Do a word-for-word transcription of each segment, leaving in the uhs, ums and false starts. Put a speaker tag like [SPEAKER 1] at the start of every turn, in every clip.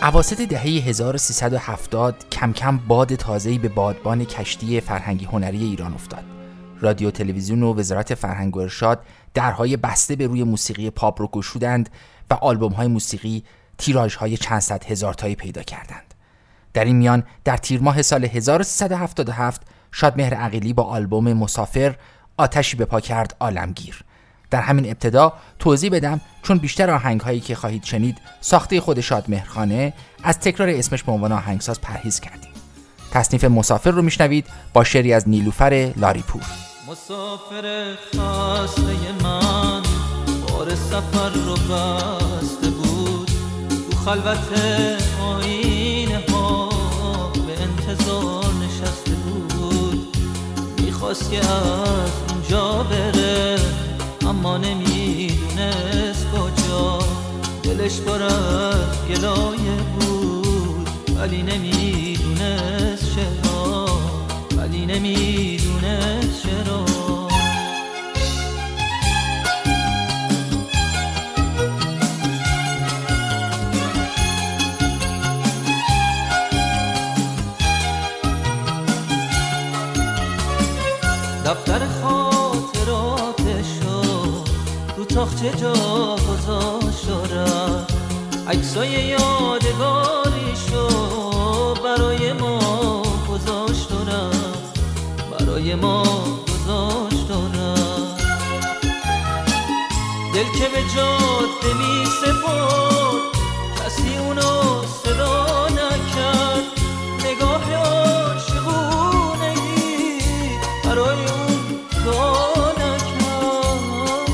[SPEAKER 1] اواسط دهه هزار و سیصد و هفتاد کم کم باد تازه‌ای به بادبان کشتی فرهنگی هنری ایران افتاد. رادیو، تلویزیون و وزارت فرهنگ و ارشاد درهای بسته به روی موسیقی پاپ رو گشودند و آلبوم‌های موسیقی تیراژهای چند صد هزار تایی پیدا کردند. در این میان در تیر ماه سال هزار و سیصد و هفتاد و هفت شادمهر عقیلی با آلبوم مسافر آتشی به پا کرد عالمگیر. در همین ابتدا توضیح بدم چون بیشتر آهنگ‌هایی که خواهید شنید ساخته خود شادمهرخانه، از تکرار اسمش به عنوان آهنگساز پرهیز کردیم. تصنیف مسافر رو میشنوید با شعری از نیلوفر لاریپور.
[SPEAKER 2] مسافر خسته من بار سفر رو بسته بود، تو خلوت آینه ها به انتظار نشسته بود، میخواست که از اینجا بره اما نمیدونست کجا، دلش پر از گلایه بود ولی نمیدونست چرا، ولی نمیدونست چرا. دفتر خاطراتشو رو تاخچه جا گذاشت و رفت، عکسای یادگاریشو برای ما گذاشت و رفت، برای ما گذاشت و رفت. دل که به جاده می سپرد کسی اونو صدا نکرد، نگاه عاشقونه‌ای برای اون دعا نکرد.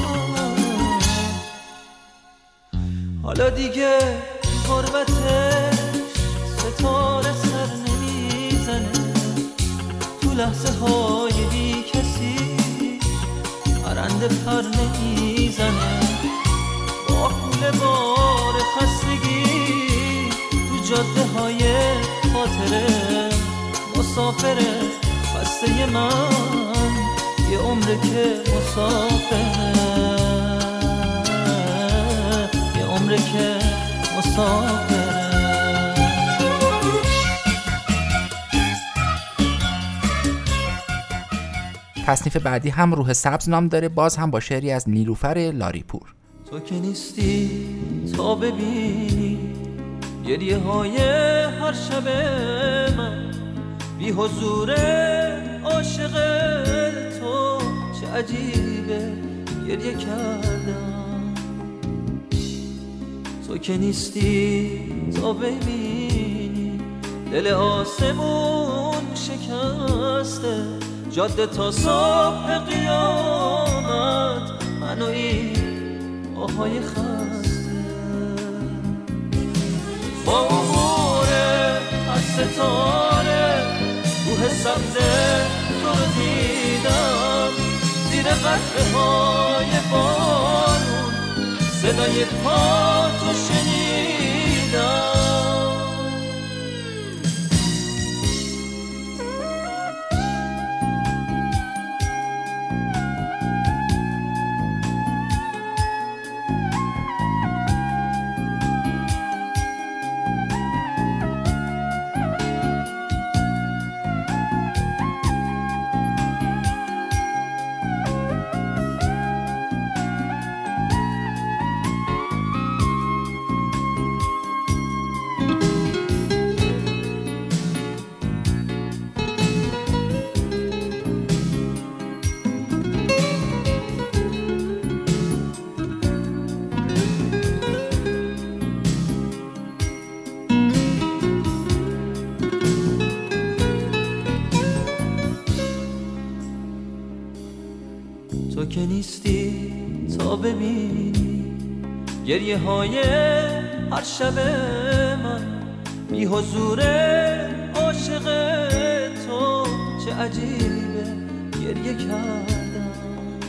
[SPEAKER 2] حالا دیگه غربتش ستاره سر نمیزنه، تو لحظه های بی کسی پرنده پر نمیزنه، با حول بار خستگی تو جاده های خاطره مسافره خسته من، یه عمره که مسافره، یه عمره که مسافره.
[SPEAKER 1] تصنیف بعدی هم روح سبز نام داره، باز هم با شعری از نیلوفر لاریپور.
[SPEAKER 2] تو که نیستی تا ببینی گریه های هر شب من، بی حضور عاشق تو چه عجیبه گریه کردم. تو که نیستی تا ببینی دل آسمون شکسته، جاده تا صبح قیامت من و این آهای خسته، با عبور از ستاره روح سبز تو رو دیدم، زیر قطره های بارون صدای پا تو شنیدم. تو که نیستی تا ببینی گریه های هر شب من، بی حضور عاشق تو چه عجیبه گریه کردم.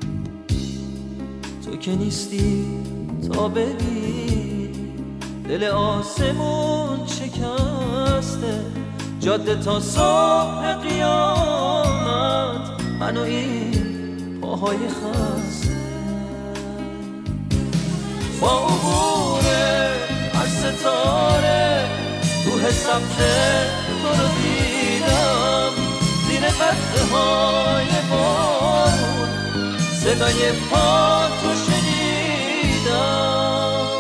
[SPEAKER 2] تو که نیستی تا ببینی دل آسمون شکسته، جاده تا صبح قیامت من و این پاهای خسته، با عبور از ستاره سبز تو رو دیدم، زیر قطره های بارون صدای پا تو شنیدم.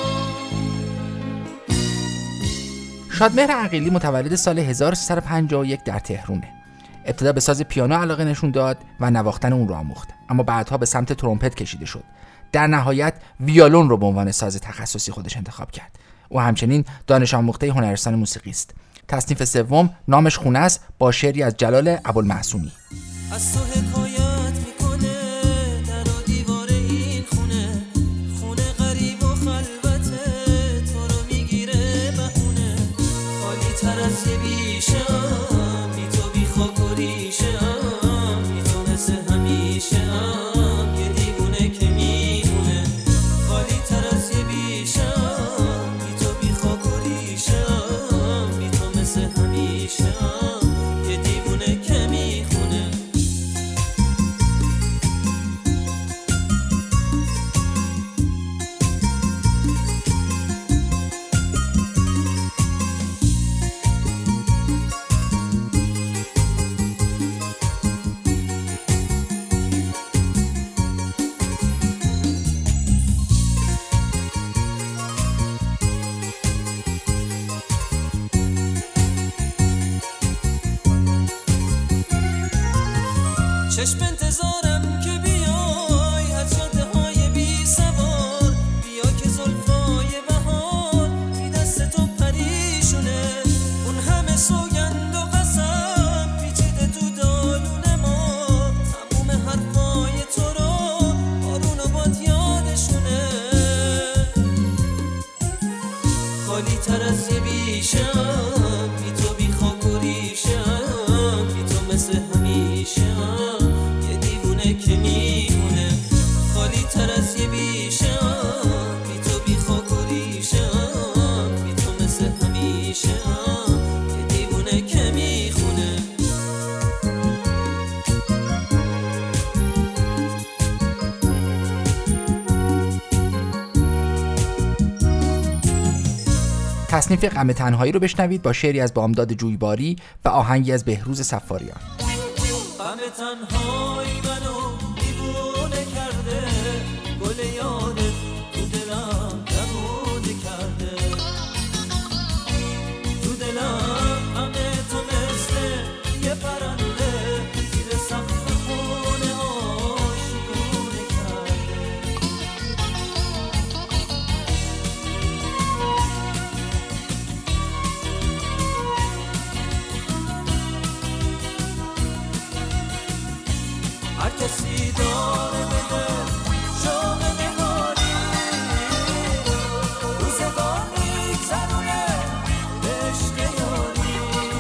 [SPEAKER 1] شادمهر عقیلی متولد سال هزار و سیصد و پنجاه و یک در تهرانه. ابتدا به ساز پیانو علاقه نشون داد و نواختن اون رو آموخت، اما بعدها به سمت ترومپت کشیده شد. در نهایت ویولون رو به عنوان ساز تخصصی خودش انتخاب کرد. او همچنین دانش آموخته هنرستان موسیقی است. تصنیف سوم نامش خونه است با شعری از جلال ابوالمعصومی.
[SPEAKER 2] از تو حکایت میکنه در و دیوار این خونه، خونه غریب و خلوته، تو رو میگیره بهونه، خالی تر از یه بیشم، بی تو بی خاک و ریشم، بی تو مثل همیشم، یه دیوونه که میمونه، خالی تر از یه بیشم، بی تو بی خاک و ریشم، بی تو مثل همیشم، یه دیوونه که میخونه. چشم انتظارم که بیای از جاده های بی سوار، بیا که زلفای بهار بی دست تو پریشونه، اون همه سوگند و قسم پیچیده تو دالون ما، تموم حرفای تو رو بارون و باد یادشونه، خالی تر از یه بیشم، بی تو بی خاک و ریشم، بی تو مثل همیشم، که میمونه، خالی تر از یه بیشم، بی تو بی خاک و ریشم، بی تو مثل همیشم، یه دیوونه که میخونه.
[SPEAKER 1] تصنیف غم تنهایی رو بشنوید با شعری از بامداد جویباری و آهنگی از بهروز صفاریان.
[SPEAKER 2] غم تنهایی منو دیوونه کرده، گل یادت تو دلم نمونه کرده، تو دلم غم تو مثل یه پرنده، زیر سقف خونه آشیونه کرده. هر کسی داره بده شام نهاری، روزگار میگذرونه به عشق یاری،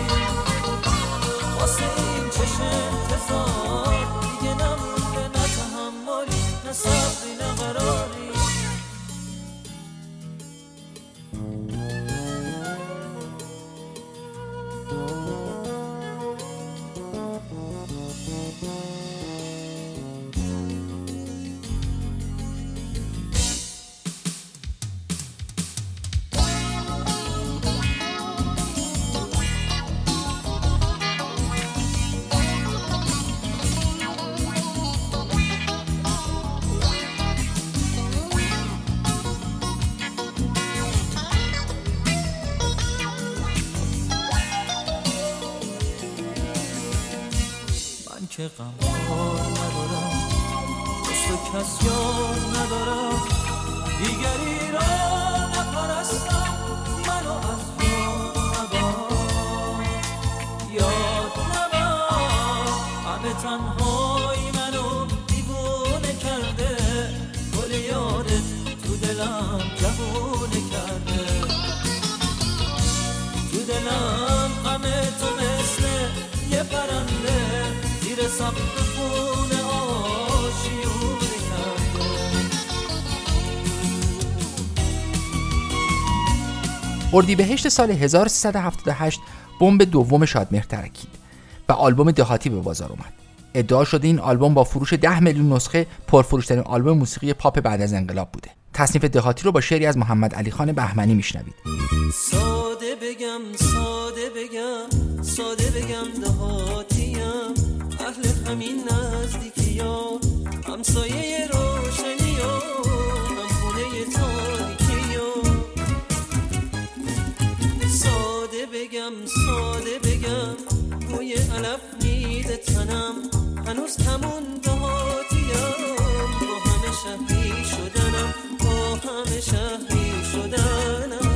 [SPEAKER 2] واسه این چشم انتظار دیگه نمونده، نه تحملی نه صبری نه قراری. که غمخوار ندارم، جز تو کس یار ندارم، دیگری را نپرستم، منو از یاد نبر، یاد نبر. غم تنهایی منو دیوونه کرده، گل یادت تو دلم جوونه کرده، تو دلم غم تو مثل یه پرنده، زیر سقف خونه آشیونه کرده.
[SPEAKER 1] اردیبهشت سال هزار و سیصد و هفتاد و هشت بمب دوم شادمهر ترکید و آلبوم دهاتی به بازار اومد. ادعا شده این آلبوم با فروش ده میلیون نسخه پرفروش‌ترین آلبوم موسیقی پاپ بعد از انقلاب بوده. تصنیف دهاتی رو با شعری از محمد علی خان بهمنی میشنوید.
[SPEAKER 2] ساده بگم ساده بگم ساده بگم دهاتیم، اهل همین نزدیکیا، همسایه روشنیا، هم خونه تاریکیا. ساده بگم ساده بگم بوی علف میده تنم، هنوز همون دهاتیم، با همه شهری شدنم، با همه شهری شدنم.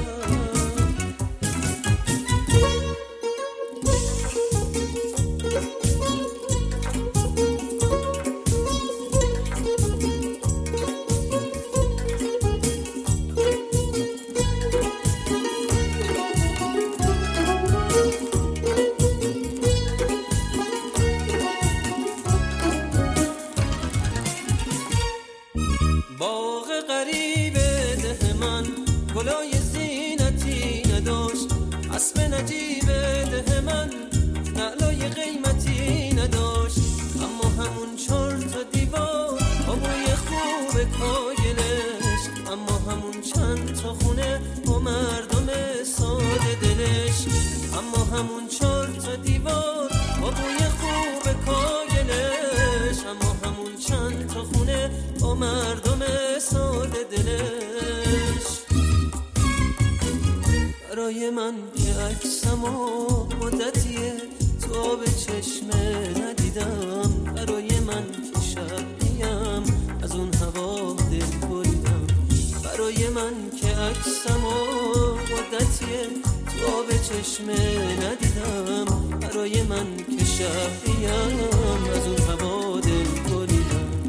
[SPEAKER 2] برای من که عکسمو مدتیه تو به چشمه ندیدم، برای من که شهریم از اون هوا دل بریدم، برای من که عکسمو مدتیه تو به چشمه ندیدم، برای من که شهریم از اون هوا دل بریدم.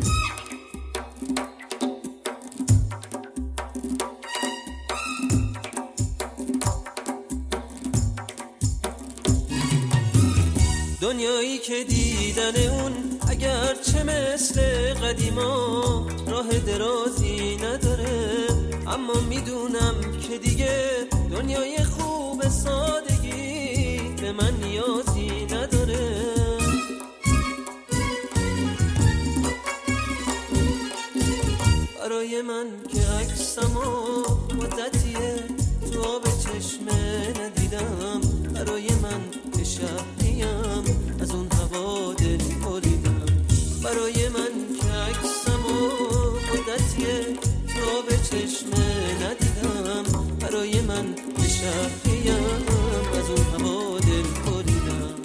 [SPEAKER 2] دنیایی که دیدن اون اگر چه مثل قدیما راه درازی نداره، اما میدونم که دیگه دنیای خوب سادگی به من نیازی نداره. برای من که عکسمو مدتیه تو آب چشمه ندیدم، برای من که شهریم از اون هوا دل بریدم، برای من که عکسمو مدتیه تو آب چشمه ندیدم، برای من که شهریم از اون هوا دل بریدم.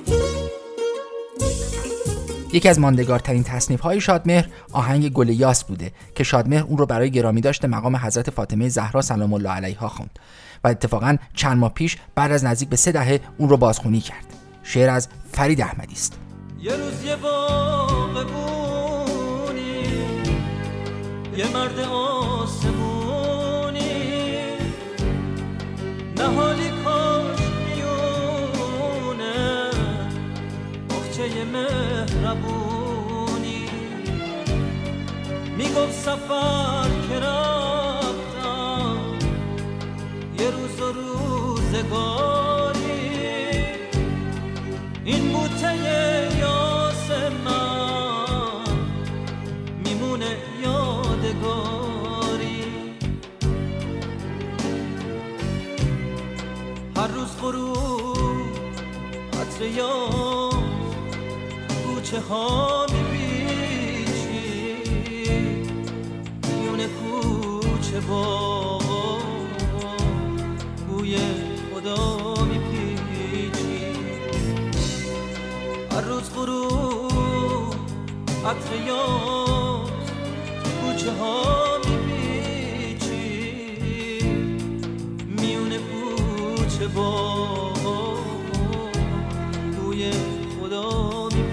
[SPEAKER 1] یکی از ماندگارترین تصنیف‌های شادمهر آهنگ گل یاس بوده که شادمهر اون رو برای گرامی داشته مقام حضرت فاطمه زهرا سلام الله علیها خوند و اتفاقاً چند ماه پیش بعد از نزدیک به سه دهه اون رو بازخوانی کرد. شعر از فرید احمدی است.
[SPEAKER 2] یه روز یه باغبونی، یه مرد آسمونی، نهالی کاش میونه بخچه مهربونی، میگفت سفر که رفتم یه روز و روزگاری، این بوته یاس من میمونه یادگاری. هر روز غروب عطر یاس کوچه ها میپیچی، میونه کوچه با بوی خدا میپیچی. هر روز غروب عطر یاس کوچه ها میپیچی، میونه کوچه با بوی خدا میپیچی.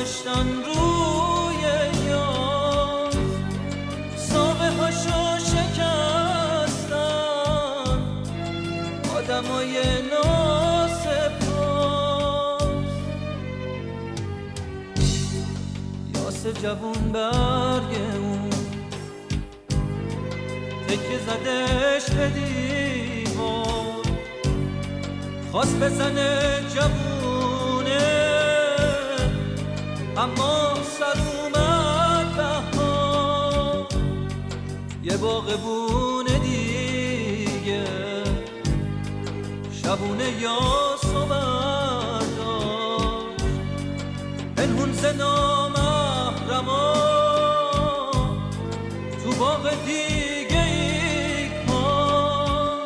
[SPEAKER 2] گذاشتن روی یاد، ساقه هاشو شکستن آدمای ناسپاس. یاسر جوون برگ اون تکه زدش به دیوار، خواست بزنه جوونه اما سر اومد بهار. یه باغبونه دیگه شبونه یاسو برداشت، پنهون ز نامحرما تو باغ دیگه ای کاشت.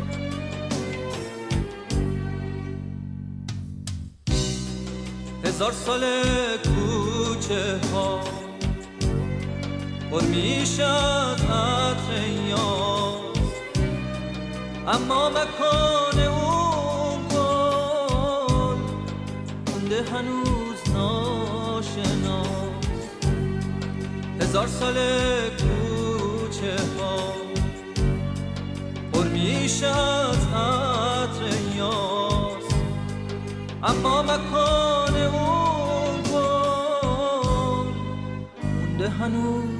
[SPEAKER 2] هزار سال کوچه ها پر میشه از عطر یاس، اما مکان اون گل مونده هنوز ناشناس. هزار سال کوچه ها پر میشه از عطر یاس، اما مکان اون گل مونده هنوز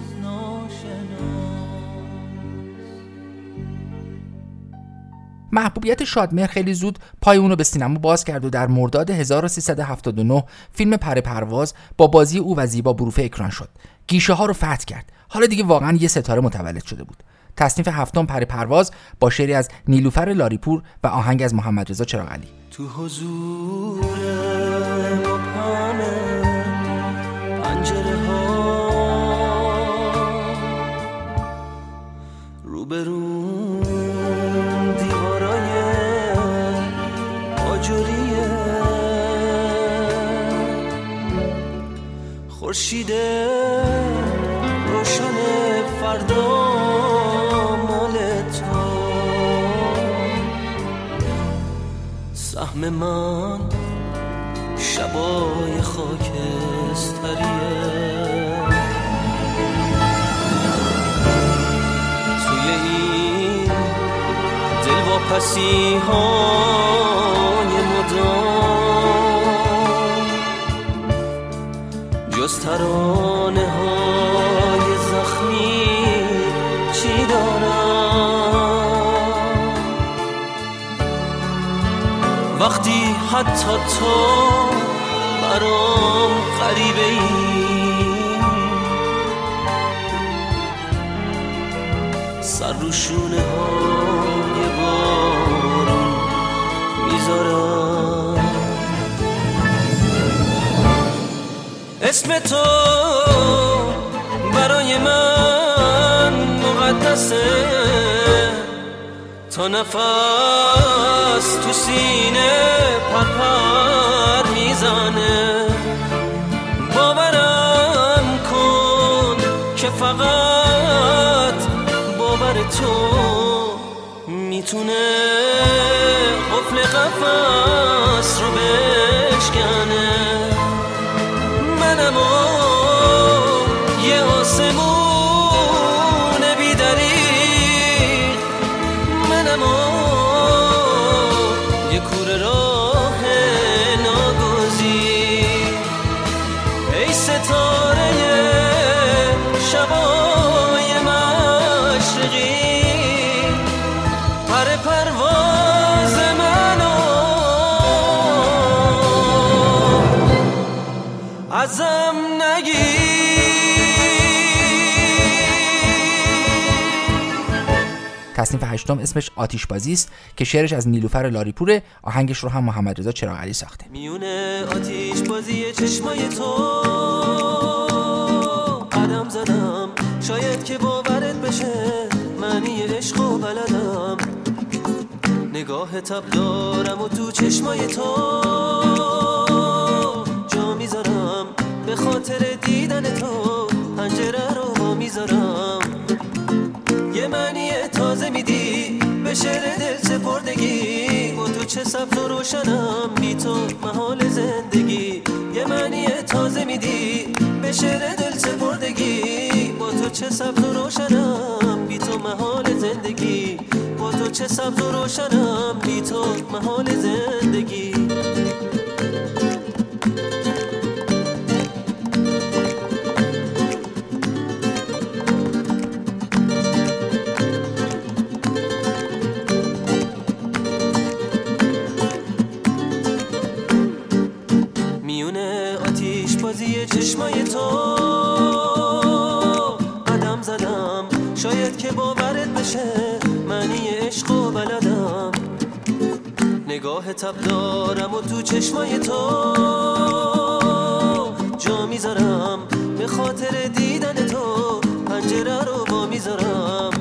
[SPEAKER 1] محبوبیت شادمهر خیلی زود پای اونو به سینما باز کرد و در مرداد هزار و سیصد و هفتاد و نه فیلم پر پرواز با بازی او و زیبا بروفه اکران شد. گیشه ها رو فتح کرد. حالا دیگه واقعا یه ستاره متولد شده بود. تصنیف هفتم پر پرواز با شعری از نیلوفر لاریپور و آهنگ از محمد رضا چراغعلی.
[SPEAKER 2] تو حضور مبهم پنجره ها روبرون دیوارای آجوریه، خورشید روشن فردا مال تو، سهم من شبای خاکستریه. توی این دلواپسی های مدام جز ترانه های زخمی چی دارم؟ وقتی حتی تو برام غریبه ای، سر رو شونه های بارون میذارم. اسم تو برای من مقدسه، تا نفس تو سینه پرپر میزنه. باورم کن که فقط باور تو میتونه قفل قفس رو بشکنه. منم و یه آسمون بی‌دریغ، منم و یه کوره راه ناگزیر. ای ستاره شبای مشرقی، پر پرواز منو ازم نگیر.
[SPEAKER 1] تصنیف هشتم اسمش آتش بازی است که شعرش از نیلوفر لاریپوره، آهنگش رو هم محمد رضا چراغعلی ساخته.
[SPEAKER 2] میونه آتش بازی چشمای تو قدم زدم، شاید که باورت بشه معنی عشق و بلدم. نگاه تب دارم و تو چشمای تو جا میذارم، به خاطر دیدن تو پنجره رو با میذارم. یه معنی تازه میدی به شعر دل سپردگی، با تو چه سبز و روشنم بی تو محال زندگی. یه معنی تازه میدی شعر دل سپردگی، با تو چه سبز و روشنم بی تو محال زندگی، با تو چه سبز و روشنم بی تو محال زندگی. میونه آتیش بازی چشمای تو قدم زدم، شاید که باورت بشه معنی عشق و بلدم. نگاه تب دارم و تو چشمای تو جا میذارم، به خاطر دیدن تو پنجره رو با میذارم.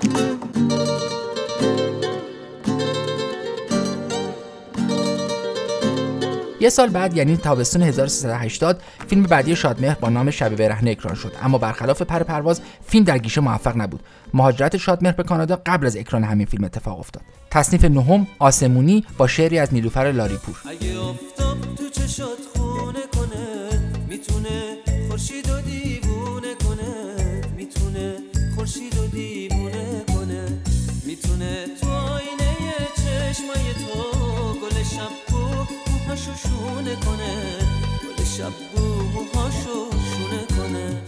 [SPEAKER 1] یه سال بعد یعنی تابستون هزار و سیصد و هشتاد فیلم بعدی شادمهر با نام شب برهنه اکران شد، اما برخلاف پر پرواز فیلم در گیشه موفق نبود. مهاجرت شادمهر به کانادا قبل از اکران همین فیلم اتفاق افتاد. تصنیف نهم آسمونی با شعری از نیلوفر لاریپور.
[SPEAKER 2] اگه آفتاب تو چشات خونه کنه، میتونه خورشید و دیوونه کنه، میتونه خورشید و دیوونه کنه، میتونه تو آینه چشمای تو گل شب موهاشو شونه کنه، گل شب بو موهاشو شونه کنه.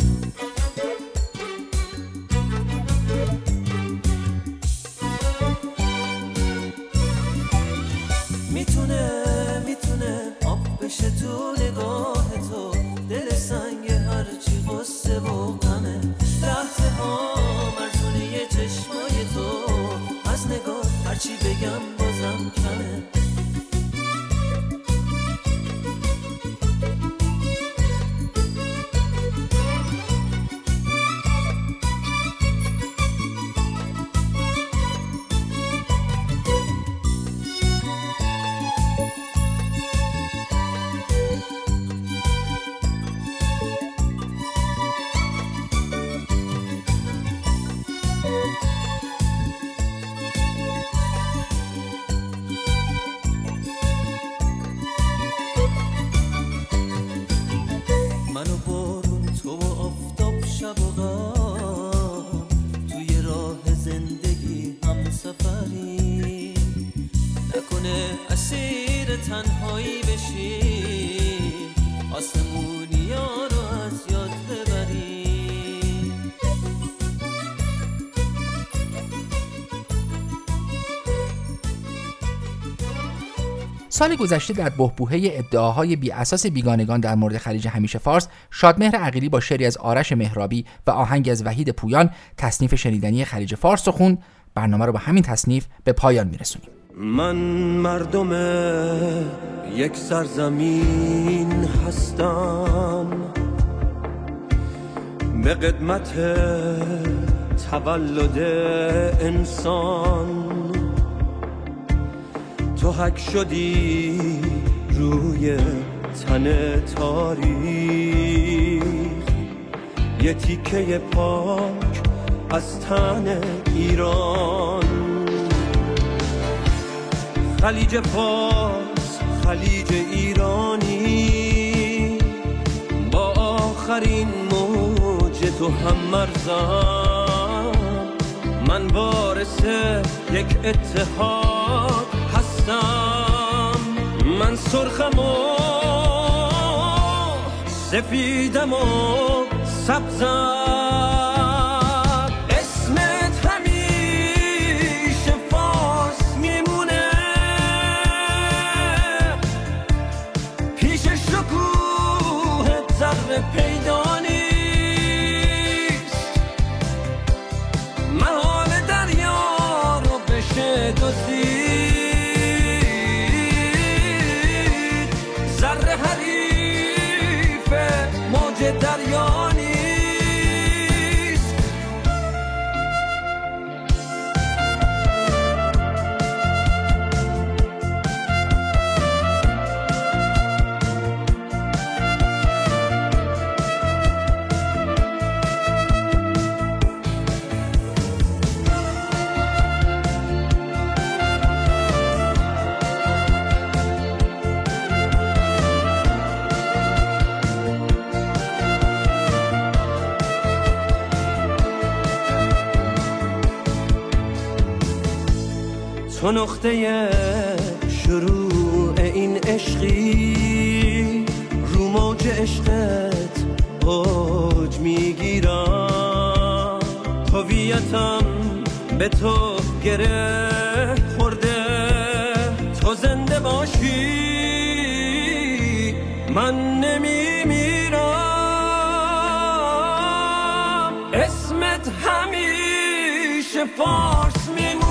[SPEAKER 2] میتونه میتونه آب بشه تو نگاه تو، دل سنگ هرچی غصه و غمه، لحظه ها مرزونه چشمای تو، از نگاه هرچی بگم بازم کمه. منو بارون تو و آفتاب شب و غم، توی راه زندگی هم سفری، نکنه اسیر تنهایی بشی، آسمونی ها رو از یاد ببری.
[SPEAKER 1] سال گذشته در بحبوحه ادعاهای بی اساس بیگانگان در مورد خلیج همیشه فارس، شادمهر عقیلی با شعری از آرش مهرابی و آهنگ از وحید پویان تصنیف شنیدنی خلیج فارس رو خوند. برنامه رو با همین تصنیف به پایان میرسونیم.
[SPEAKER 2] من مردم یک سرزمین هستم، به قدمت تولد انسان تو حک شدی روی تن تاریخ، یه تیکه پاک از تن ایران. خلیج فارس خلیج ایرانی، با آخرین موج تو هم مرزم. من وارث یک اتحاد هستم، من سرخم و سفیدم و سبزم. اسمت همیشه فارس میمونه، پیش شکوه ذره پیدا نیست. محال دریا رو بشه دزدید، ذره حریف موج دریا نیست. تو نقطه شروع این عشقی، رو موج عشقت اوج میگیرم، هویتم به تو گره خورده، تو زنده باشی من نمیمیرم، اسمت همیشه فارس میمونه.